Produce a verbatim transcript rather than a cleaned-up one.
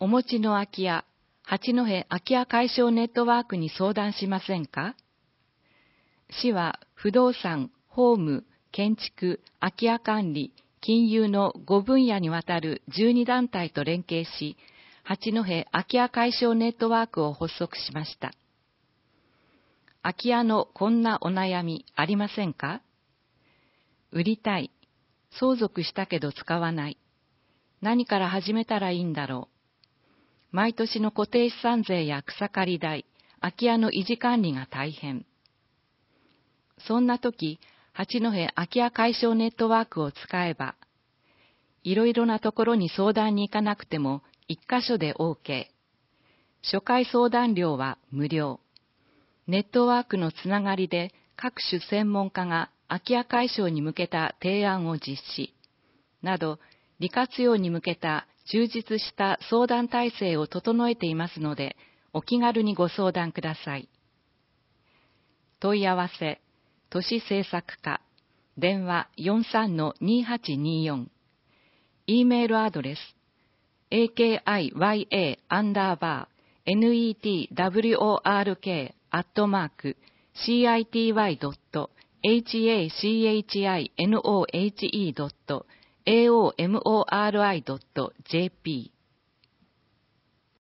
お持ちの空き家、八戸空き家解消ネットワークに相談しませんか？市は不動産、法務、建築、空き家管理、金融のご分野にわたるじゅうに団体と連携し、八戸空き家解消ネットワークを発足しました。空き家のこんなお悩みありませんか？売りたい。相続したけど使わない。何から始めたらいいんだろう。毎年の固定資産税や草刈り代、空き家の維持管理が大変。そんな時、八戸空き家解消ネットワークを使えば、いろいろなところに相談に行かなくても一箇所で OK。初回相談料は無料。ネットワークのつながりで各種専門家が空き家解消に向けた提案を実施。など、利活用に向けた充実した相談体制を整えていますので、お気軽にご相談ください。問い合わせ、都市政策課、電話 よんさんのにはちによん、e メールアドレス、エーケーアイワイエー アンダーバー ネットワーク アットマーク シーアイティーワイドット ハチノヘドット エーオーエムオーアールアイドットジェーピー